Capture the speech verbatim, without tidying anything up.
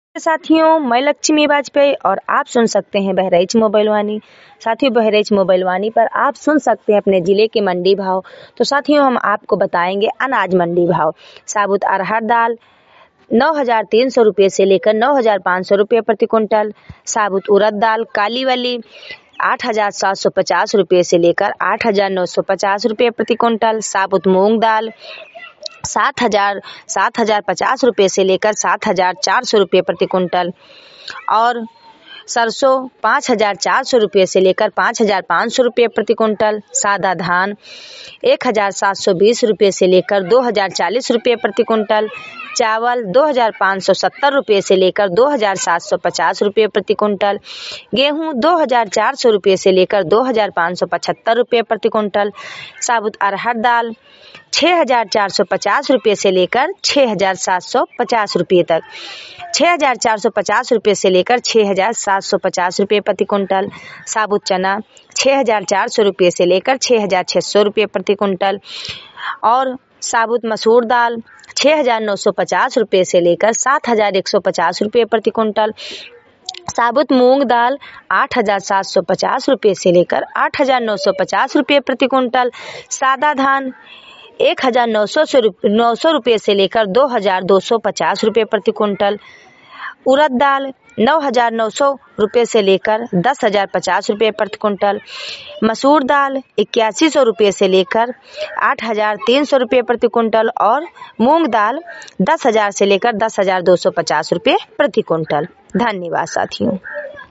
साथियों, मैं लक्ष्मी वाजपेयी और आप सुन सकते हैं बहराइच मोबाइल वाणी। साथियों, बहराइच मोबाइल वाणी पर आप सुन सकते हैं अपने जिले के मंडी भाव। तो साथियों, हम आपको बताएंगे अनाज मंडी भाव। साबुत अरहर दाल नौ हजार तीन सौ रुपये से लेकर नौ हजार पाँच सौ रुपये प्रति कुंटल। साबुत उड़द दाल काली वाली आठ हजार सात सौ पचास रुपये से लेकर आठ हजार नौ सौ पचास रुपये प्रति कुंटल। साबुत मूंग दाल सात हजार सात हजार पचास रुपये से लेकर सात हजार चार सौ रुपये प्रति कुंटल। और सरसों पाँच हजार चार सौ रुपये से लेकर पाँच हजार पाँच सौ रुपये प्रति कुंटल। सादा धान एक हजार सात सौ बीस रुपये से लेकर दो हजार चालीस रुपये प्रति कुंटल। चावल दो हजार पाँच सौ सत्तर रुपये से लेकर दो हजार सात सौ पचास रुपये प्रति कुंटल। गेहूं दो हजार चार सौ रुपये से लेकर दो हजार पाँच सौ पचहत्तर रुपये प्रति कुंटल। साबुत अरहर दाल छः हजार चार सौ पचास रुपये से लेकर छः हजार सात सौ पचास रुपये तक। छः हजार चार सौ पचास रुपये से लेकर छः हजार सात सौ पचास रुपये प्रति कुंटल। साबुत चना छः हजार चार सौ रुपये से लेकर छः हजार छः सौ रुपये प्रति कुंटल। और साबुत मसूर दाल छः हजार नौ सौ पचास रुपये से लेकर सात हजार एक सौ पचास रुपये प्रति कुंटल। साबुत मूंग दाल आठ हजार सात सौ पचास रुपये से लेकर आठ हजार नौ सौ पचास रुपये प्रति कुंटल। सादा धान एक हजार नौ सौ नौ सौ रुपये से लेकर दो हजार दो सौ पचास रुपये प्रति कुंटल। उड़द दाल नौ हजार नौ सौ रुपये से लेकर दस हजार पचास रुपये प्रति कुंटल। मसूर दाल इक्यासी सौ रुपये से लेकर आठ हजार तीन सौ रुपये प्रति कुंटल। और मूंग दाल दस हजार से लेकर दस हजार दो सौ पचास रुपये प्रति कुंटल। धन्यवाद साथियों।